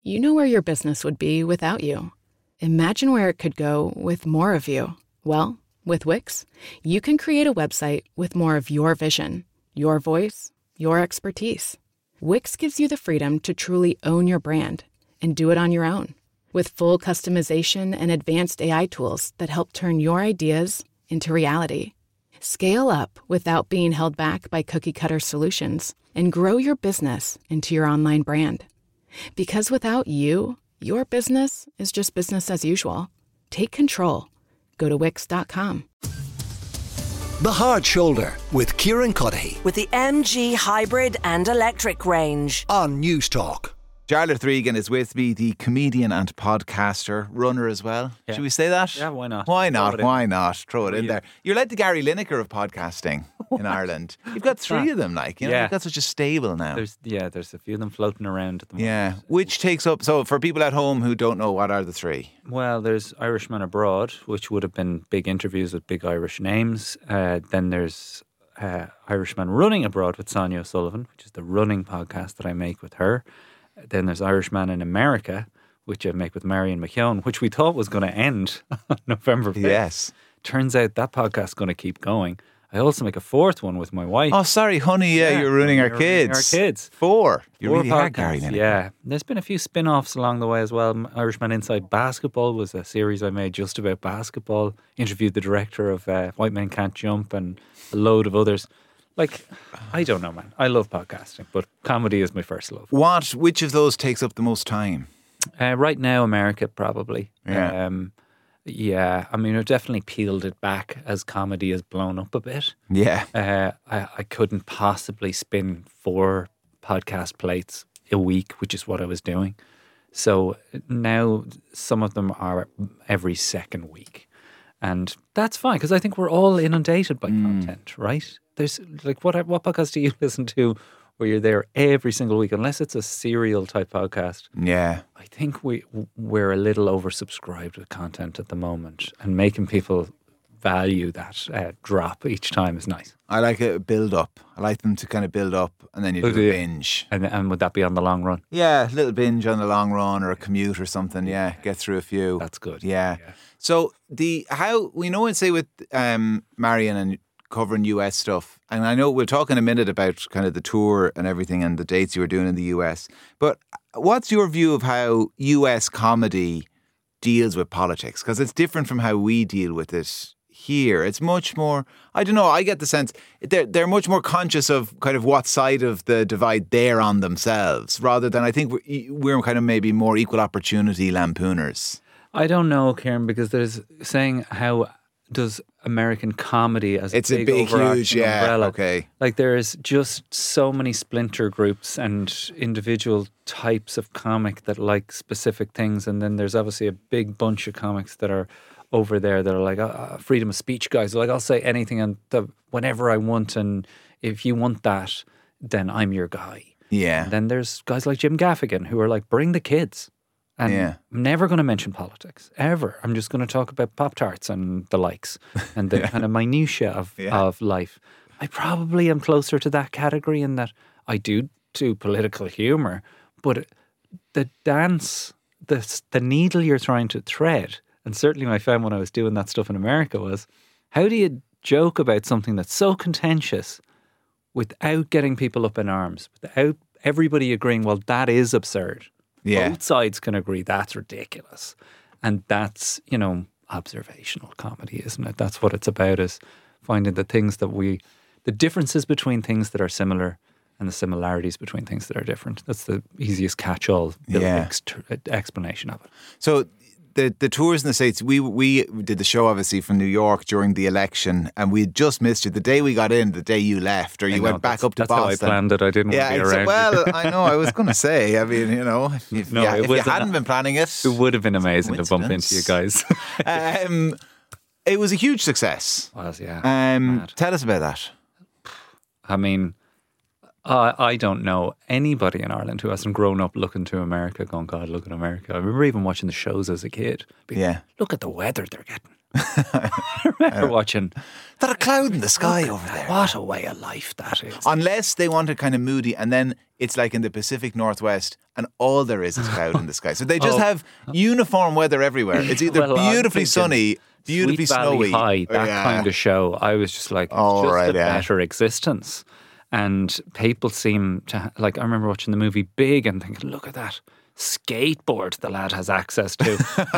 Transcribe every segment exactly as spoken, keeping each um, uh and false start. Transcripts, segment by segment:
you know where your business would be without you. Imagine where it could go with more of you. Well, with Wix, you can create a website with more of your vision, your voice, your expertise. Wix gives you the freedom to truly own your brand and do it on your own. With full customization and advanced A I tools that help turn your ideas into reality. Scale up without being held back by cookie-cutter solutions and grow your business into your online brand. Because without you, your business is just business as usual. Take control. Go to wix dot com. The Hard Shoulder with Kieran Cuddihy With the M G Hybrid and Electric range. on News Talk. Jarlath Regan is with me, the comedian and podcaster, runner as well. Yeah. Should we say that? Yeah, why not? Why Throw not? it in. Why not? Throw it in you? there. You're like the Gary Lineker of podcasting in Ireland. You've got three of them, like, you know, Yeah. you've got such a stable now. There's yeah, there's a few of them floating around at the moment. Yeah, which takes up, so for people at home who don't know, what are the three? Well, there's Irishman Abroad, which would have been big interviews with big Irish names. Uh, then there's uh, Irishman Running Abroad with Sonia O'Sullivan, which is the running podcast that I make with her. Then there's Irishman in America, which I make with Marion McKeown, which we thought was going to end on November fifth. Yes. Turns out that podcast's going to keep going. I also make a fourth one with my wife. Oh, sorry, honey, yeah, Yeah, you're ruining our you're ruining kids. our kids. Four. You Four really are podcasts, Gary Lineker. Yeah. There's been a few spin-offs along the way as well. Irishman Inside Basketball was a series I made just about basketball. Interviewed the director of uh, White Men Can't Jump and a load of others. Like, I don't know, man. I love podcasting, but comedy is my first love. What, which of those takes up the most time? Uh, right now, America, probably. Yeah. Um, yeah. I mean, I've definitely peeled it back as comedy has blown up a bit. Yeah. Uh, I, I couldn't possibly spin four podcast plates a week, which is what I was doing. So now some of them are every second week. And that's fine, because I think we're all inundated by content, right? There's like, what what podcast do you listen to where you're there every single week? Unless it's a serial type podcast. Yeah. I think we, we're a little oversubscribed with content at the moment, and making people value that uh, drop each time is nice. I like a build up. I like them to kind of build up and then you Oh, do do a you? binge. And, and would that be on the long run? Yeah, a little binge on the long run or a commute or something. Yeah, get through a few. That's good. Yeah. Yeah. So the how we know and say with um, Marion and covering U S stuff, and I know we'll talk in a minute about kind of the tour and everything and the dates you were doing in the U S. But what's your view of how U S comedy deals with politics? Because it's different from how we deal with it here. It's much more, I don't know, I get the sense they're, they're much more conscious of kind of what side of the divide they're on themselves, rather than I think we're, we're kind of maybe more equal opportunity lampooners. I don't know, Kieran, because there's saying how does American comedy as It's a a big, big, overarching huge, yeah, umbrella. okay. Like there's just so many splinter groups and individual types of comic that like specific things, and then there's obviously a big bunch of comics that are over there that are like uh, freedom of speech guys. Like I'll say anything and the, whenever I want, and if you want that, then I'm your guy. Yeah. And then there's guys like Jim Gaffigan who are like, bring the kids. And Yeah. I'm never going to mention politics, ever. I'm just going to talk about Pop-Tarts and the likes and the kind of minutiae of, Yeah. of life. I probably am closer to that category in that I do do political humour, but the dance, the, the needle you're trying to thread, and certainly I found when I was doing that stuff in America was, how do you joke about something that's so contentious without getting people up in arms, without everybody agreeing, well, that is absurd. Yeah. Both sides can agree that's ridiculous. And that's, you know, observational comedy, isn't it? That's what it's about, is finding the things that we, the differences between things that are similar and the similarities between things that are different. That's the easiest catch-all Yeah. ex- explanation of it. So the the tours in the States, we we did the show obviously from New York during the election, and we just missed you the day we got in, the day you left, or you I know, went back that's- up to that's how I Boston. planned it. I didn't yeah, want to be exa- around. well, I know. I was going to say. I mean, you know, if, if, No, yeah, it if you was an- hadn't been planning it, It would have been amazing to bump into you Coincidence. guys. um, it was a huge success. Was, yeah. Um, Mad. tell us about that. I mean, I I don't know anybody in Ireland who hasn't grown up looking to America, going, God, look at America. I remember even watching the shows as a kid. Being, Yeah. Look at the weather they're getting. I remember watching. That a cloud in the sky over there. What a way of life that is. Unless they want it kind of moody, and then it's like in the Pacific Northwest, and all there is is cloud in the sky. So they just Oh. have uniform weather everywhere. It's either Well, I'm beautifully thinking sunny, beautifully Sweet Valley snowy. High, that Yeah. kind of show. I was just like, it's Oh, just right, a yeah. better existence. And people seem to, ha- like, I remember watching the movie Big and thinking, look at that skateboard the lad has access to.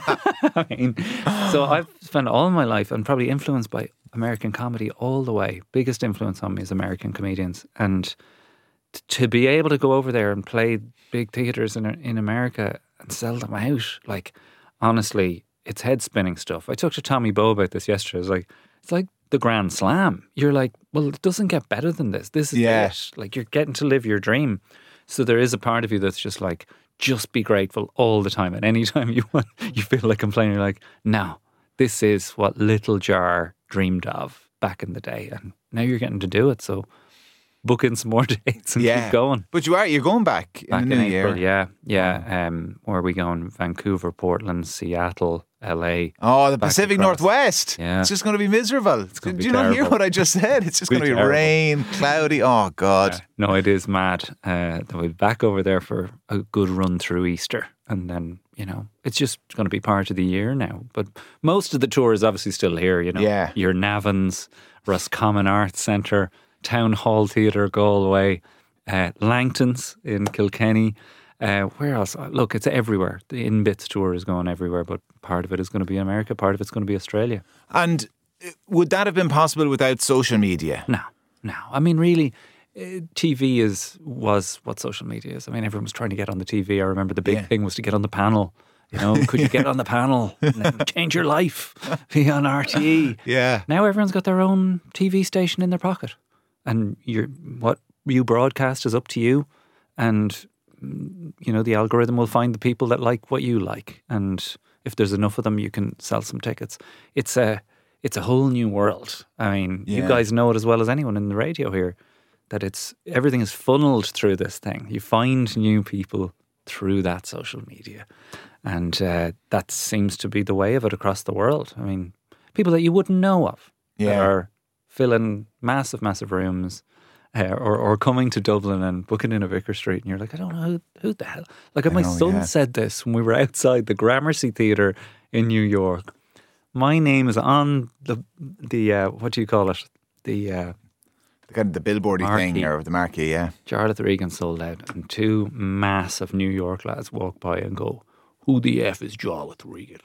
I mean, so I've spent all my life and probably influenced by American comedy all the way. Biggest influence on me is American comedians. And t- to be able to go over there and play big theatres in, in America and sell them out, like, honestly, it's head spinning stuff. I talked to Tommy Bowe about this yesterday. I was like, it's like the Grand Slam. You're like, well, it doesn't get better than this. This is Yeah. it. Like, you're getting to live your dream. So there is a part of you that's just like, just be grateful all the time. And any time you want, you feel like complaining, you're like, no, this is what Little Jar dreamed of back in the day. And now you're getting to do it. So book in some more dates and Yeah. keep going. But you are, you're going back in Back the in new April, year. yeah. Yeah. Um, where are we going? Vancouver, Portland, Seattle, L A. Oh, the Back Pacific across. Northwest. Yeah. It's just going to be miserable. gonna Did be you not hear terrible. what I just said? It's just Be going to be terrible. rain, cloudy. Oh, God. No, it is mad. Uh, we'll be back over there for a good run through Easter. And then, you know, it's just going to be part of the year now. But most of the tour is obviously still here, you know. Yeah. Your Navins, Roscommon Arts Centre, Town Hall Theatre, Galway, uh, Langton's in Kilkenny. Uh, where else? Uh, Look, it's everywhere. The In Bits tour is going everywhere, but part of it is going to be America, part of it's going to be Australia. And uh, would that have been possible without social media? No, no. I mean, really, uh, T V is was what social media is. I mean, everyone was trying to get on the T V. I remember the big Yeah. thing was to get on the panel. You know, could you get on the panel and then change your life? Be on R T E. Yeah. Now everyone's got their own T V station in their pocket, and you're, what you broadcast is up to you. And mm, you know, the algorithm will find the people that like what you like, and if there's enough of them, you can sell some tickets. It's a it's a whole new world. I mean, you Yeah. guys know it as well as anyone in the radio here, that it's everything is funneled through this thing. You find new people through that social media, and uh, that seems to be the way of it across the world. I mean, people that you wouldn't know of that Yeah. are filling massive, massive rooms. Uh, or, or coming to Dublin and booking in a Vicar Street, and you're like, I don't know who, who the hell. Like, I my know, son yeah. said this when we were outside the Gramercy Theatre in New York. My name is on the the uh, what do you call it? The uh, The kind of the billboardy thing Marquee. or the marquee, yeah. Jarlath Regan sold out, and two massive New York lads walk by and go, "Who the f is Jarlath Regan?"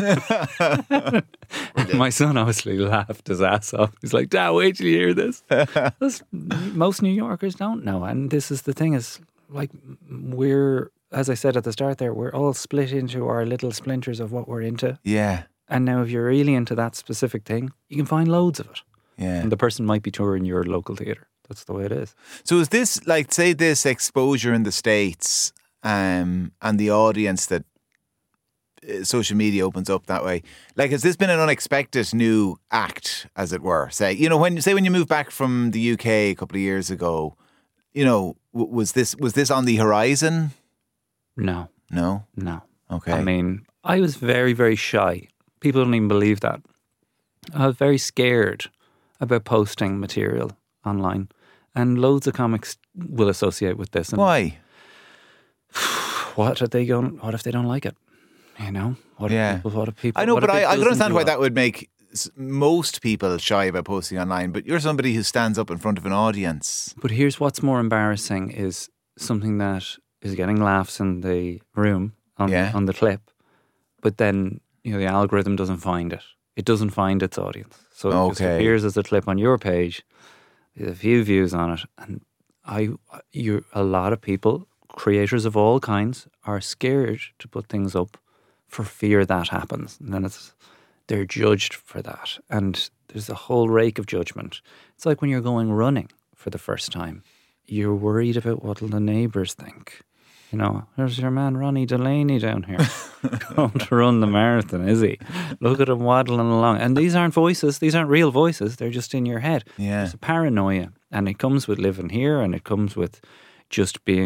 And my son obviously laughed his ass off. He's like, "Dad, wait till you hear this." That's- most New Yorkers don't know, and this is the thing: is like we're, as I said at the start, there we're all split into our little splinters of what we're into. Yeah. And now, if you're really into that specific thing, you can find loads of it. Yeah. And the person might be touring your local theatre. That's the way it is. So is this, like, say this exposure in the States um, and the audience that uh, social media opens up that way, like, has this been an unexpected new act, as it were? Say, you know, when say when you moved back from the U K a couple of years ago, you know, w- was this was this on the horizon? No, No? no. Okay. I mean, I was very, very shy. People don't even believe that. I was very scared about posting material online. And loads of comics will associate with this. And Why? What are they going? What if they don't like it? You know, what Yeah. if people? What if people? I know, what but if I, it I can doesn't understand do why well? that would make s- most people shy about posting online, but you're somebody who stands up in front of an audience. But here's what's more embarrassing: is something that is getting laughs in the room on Yeah. on the clip, but then you know the algorithm doesn't find it. It doesn't find its audience, so it just Okay. appears as a clip on your page. There's a few views on it, and I, you, a lot of people, creators of all kinds, are scared to put things up for fear that happens, and then it's they're judged for that, and there's a whole rake of judgment. It's like when you're going running for the first time, you're worried about what will the neighbours think. You know, there's your man Ronnie Delaney down here going to run the marathon, is he? Look at him waddling along. And these aren't voices, these aren't real voices, they're just in your head. Yeah. It's a paranoia. And it comes with living here, and it comes with just being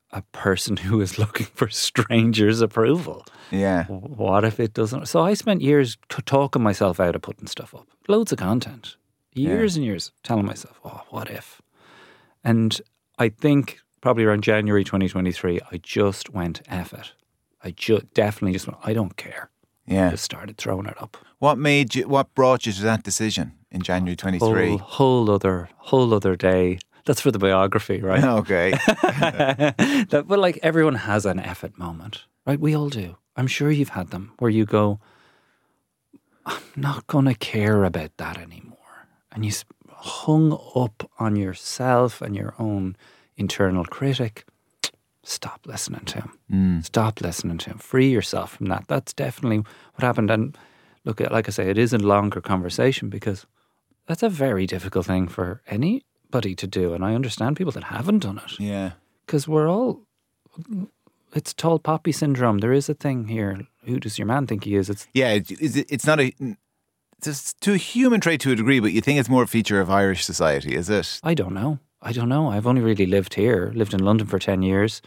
a person who is looking for strangers' approval. Yeah. What if it doesn't? So I spent years t- talking myself out of putting stuff up. Loads of content. Years Yeah. and years telling myself, oh, what if? And I think probably around January twenty twenty-three, I just went F it. I ju- definitely just went, I don't care. Yeah. Just started throwing it up. What made you, what brought you to that decision in January twenty-three? Whole, whole other, whole other day. That's for the biography, right? Okay. that, but like everyone has an F it moment, right? We all do. I'm sure you've had them where you go, I'm not going to care about that anymore. And you s- hung up on yourself and your own internal critic. Stop listening to him. Mm. Stop listening to him. Free yourself from that. That's definitely what happened. And look, like I say, it is a longer conversation because that's a very difficult thing for anybody to do. And I understand people that haven't done it. Yeah. Because we're all, it's tall poppy syndrome. There is a thing here. Who does your man think he is? It's Yeah, it- it's, it's not a, it's to a human trait to a degree, but you think it's more a feature of Irish society, is it? I don't know. I don't know. I've only really lived here, lived in London for ten years.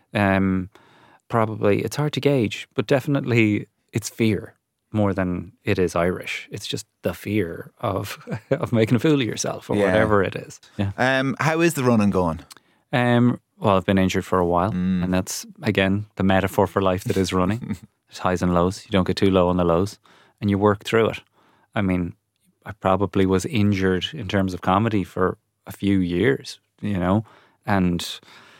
Um, probably, it's hard to gauge, but definitely it's fear more than it is Irish. It's just the fear of of making a fool of yourself or Yeah. whatever it is. Yeah. Um, how is the running going? Um, well, I've been injured for a while, and that's, again, the metaphor for life that is running. There's highs and lows. You don't get too low on the lows, and you work through it. I mean, I probably was injured in terms of comedy for a few years, you know, and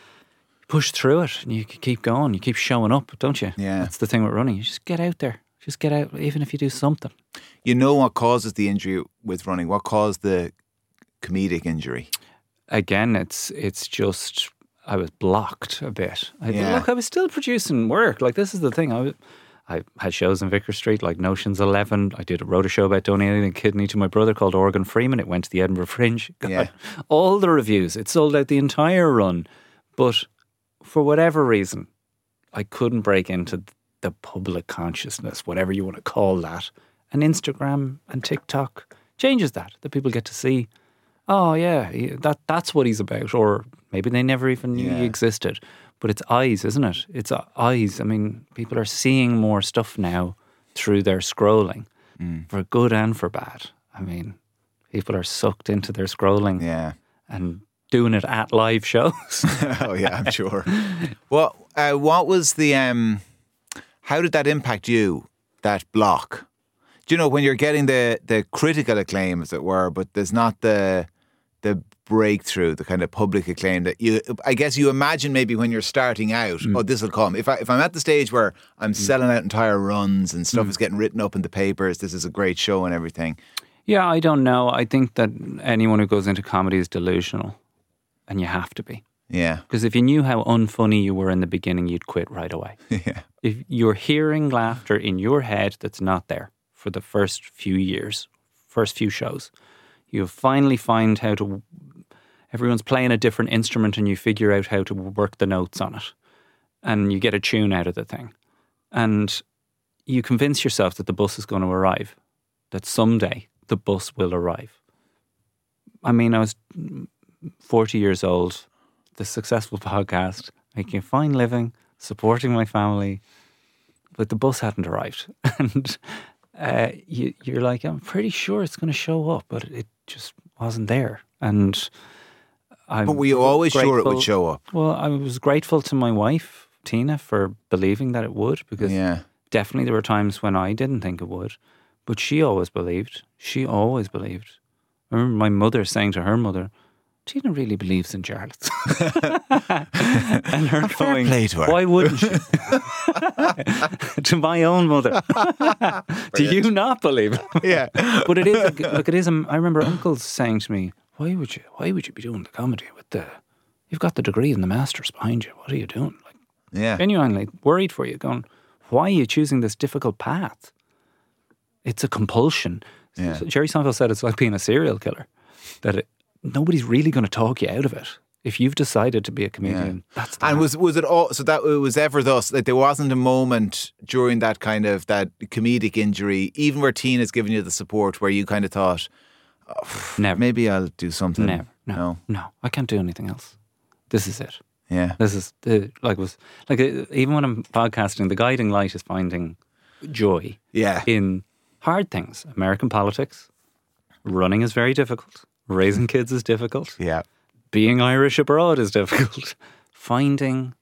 push through it, and you keep going. You keep showing up, don't you? Yeah. That's the thing with running. You just get out there. Just get out, even if you do something. You know what causes the injury with running? What caused the comedic injury? Again, it's it's just I was blocked a bit. I, Yeah. Look, I was still producing work. Like, this is the thing. I was, I had shows in Vicar Street, like Notions eleven. I did wrote a show about donating a kidney to my brother called Organ Freeman. It went to the Edinburgh Fringe. God, Yeah. all the reviews. It sold out the entire run. But for whatever reason, I couldn't break into the public consciousness, whatever you want to call that. And Instagram and TikTok changes that, that people get to see, oh yeah, he- that that's what he's about. Or maybe they never even knew Yeah. he existed. But it's eyes, isn't it? It's uh, eyes. I mean, people are seeing more stuff now through their scrolling, for good and for bad. I mean, people are sucked into their scrolling Yeah. and doing it at live shows. Oh yeah, I'm sure. What uh, what was the um? How did that impact you? That block? Do you know when you're getting the the critical acclaim, as it were, but there's not the the breakthrough, the kind of public acclaim that you, I guess you imagine maybe when you're starting out, oh, this will come. If I if I'm at the stage where I'm selling out entire runs and stuff is getting written up in the papers, this is a great show and everything. Yeah, I don't know. I think that anyone who goes into comedy is delusional, and you have to be. Yeah, Because if you knew how unfunny you were in the beginning, you'd quit right away. yeah, If you're hearing laughter in your head that's not there for the first few years, first few shows, you finally find how to, everyone's playing a different instrument and you figure out how to work the notes on it. And you get a tune out of the thing. And you convince yourself that the bus is going to arrive, that someday the bus will arrive. I mean, I was forty years old, the successful podcast, making a fine living, supporting my family, but the bus hadn't arrived. And uh, you, you're like, I'm pretty sure it's going to show up, but it just wasn't there. And I'm but were you always sure it grateful- would show up? Well, I was grateful to my wife, Tina, for believing that it would, because Yeah, definitely there were times when I didn't think it would, but she always believed. She always believed. I remember my mother saying to her mother, Tina really believes in Charlotte. And her going, play to her. why wouldn't she? To my own mother. Do you not believe? yeah, But it is, a, look, it is, a, I remember uncles saying to me, why would you, why would you be doing the comedy with the, you've got the degree and the master's behind you. What are you doing? Like, yeah. genuinely worried for you, going, why are you choosing this difficult path? It's a compulsion. Yeah. So Jerry Seinfeld said it's like being a serial killer, that it, nobody's really going to talk you out of it. If you've decided to be a comedian, that's the And path. was was it all? So that it was ever thus. Like there wasn't a moment during that kind of that comedic injury, even where Tina's giving you the support, where you kind of thought, never, maybe I'll do something. never, no, no. no, I can't do anything else. This is it. Yeah. This is the, like was like uh, even when I'm podcasting, the guiding light is finding joy Yeah. in hard things. American politics, running is very difficult. Raising kids is difficult. Yeah. Being Irish abroad is difficult. Finding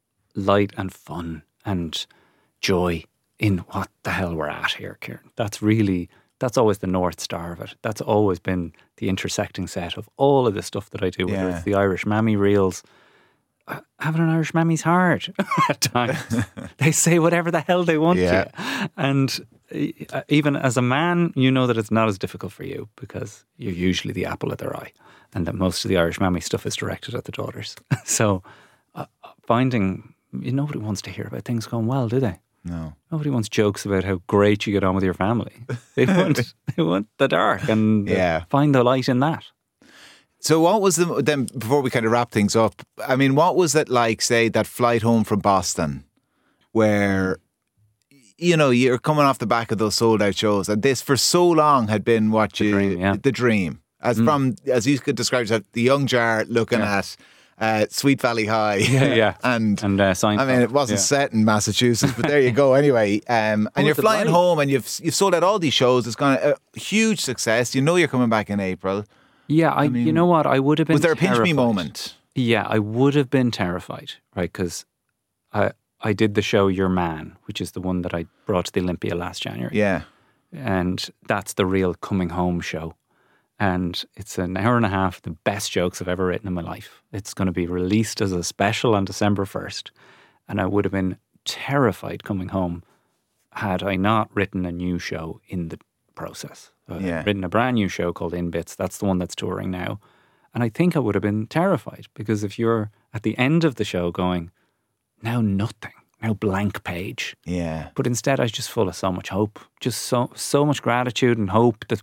light and fun and joy in what the hell we're at here, Kieran. That's really, that's always the North Star of it. That's always been the intersecting set of all of the stuff that I do, whether Yeah. it's the Irish Mammy reels. Uh, Having an Irish Mammy's hard at times. They say whatever the hell they want Yeah. to you. And uh, even as a man, you know that it's not as difficult for you because you're usually the apple of their eye, and that most of the Irish Mammy stuff is directed at the daughters. So uh, finding, you nobody wants to hear about things going well, do they? No. Nobody wants jokes about how great you get on with your family. They want they want the dark and Yeah. find the light in that. So what was the, then, before we kind of wrap things up, I mean, what was it like, say, that flight home from Boston where, you know, you're coming off the back of those sold out shows and this for so long had been what The you, dream, yeah. the dream. As from, as you could describe yourself, the young jar looking Yeah. at uh, Sweet Valley High. Yeah, yeah. and And uh, I mean, it wasn't yeah. set in Massachusetts, but there you go. Anyway, um, and What you're was it flying like? home, and you've you've sold out all these shows. It's gone a huge success. You know you're coming back in April. Yeah, I, mean, you know what? I would have been Was there a pinch me terrified. moment? Yeah, I would have been terrified, right? Because I I did the show Your Man, which is the one that I brought to the Olympia last January. Yeah, And that's the real coming home show. And it's an hour and a half, the best jokes I've ever written in my life. It's going to be released as a special on December first. And I would have been terrified coming home had I not written a new show in the process. I've Yeah. written a brand new show called In Bits. That's the one that's touring now. And I think I would have been terrified because if you're at the end of the show going, now nothing, now blank page. yeah, But instead, I was just full of so much hope, just so so much gratitude and hope that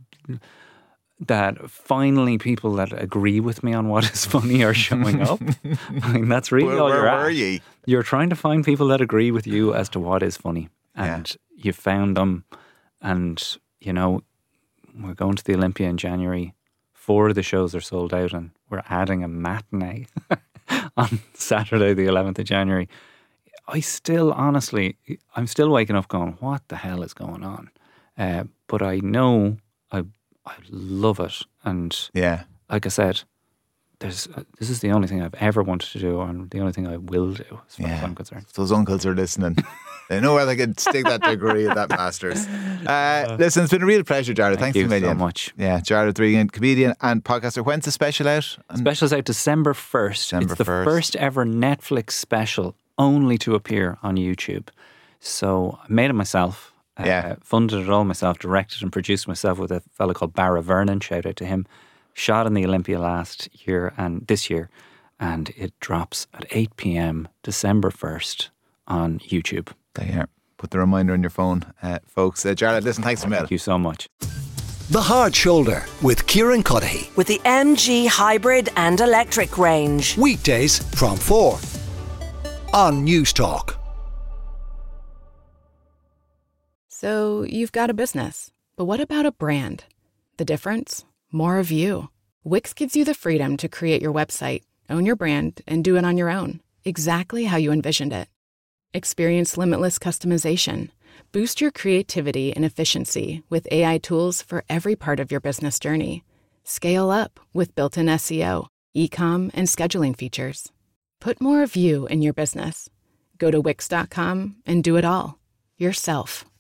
that finally people that agree with me on what is funny are showing up. I mean, that's really Where, all where you're at. were ye? You're trying to find people that agree with you as to what is funny, and you found them. And you know, we're going to the Olympia in January. Four of the shows are sold out, and we're adding a matinee on Saturday, the eleventh of January. I still, honestly, I'm still waking up going, what the hell is going on? Uh, but I know I I love it. And Yeah, like I said, there's uh, this is the only thing I've ever wanted to do and the only thing I will do as far as yeah. I'm concerned. If those uncles are listening, they know where they can stick that degree at that masters. Uh, listen, it's been a real pleasure, Jared. Thank Thanks you a million. so much. Yeah, Jared Regan, comedian and podcaster. When's the special out? And- Special's out December first. December it's the first. first ever Netflix special only to appear on YouTube. So I made it myself. Uh, Yeah. Funded it all myself, directed and produced myself with a fellow called Barra Vernon. Shout out to him. Shot in the Olympia last year and this year. And it drops at eight p.m. December first on YouTube. There you are. Put the reminder on your phone, uh, folks. Uh, Jared, listen, thanks a million. Thank you so much. The Hard Shoulder with Kieran Cuddihy. With the M G hybrid and electric range. Weekdays from four on News Talk. So you've got a business, but what about a brand? The difference? More of you. Wix gives you the freedom to create your website, own your brand, and do it on your own, exactly how you envisioned it. Experience limitless customization. Boost your creativity and efficiency with A I tools for every part of your business journey. Scale up with built-in S E O, e-com, and scheduling features. Put more of you in your business. Go to wix dot com and do it all yourself.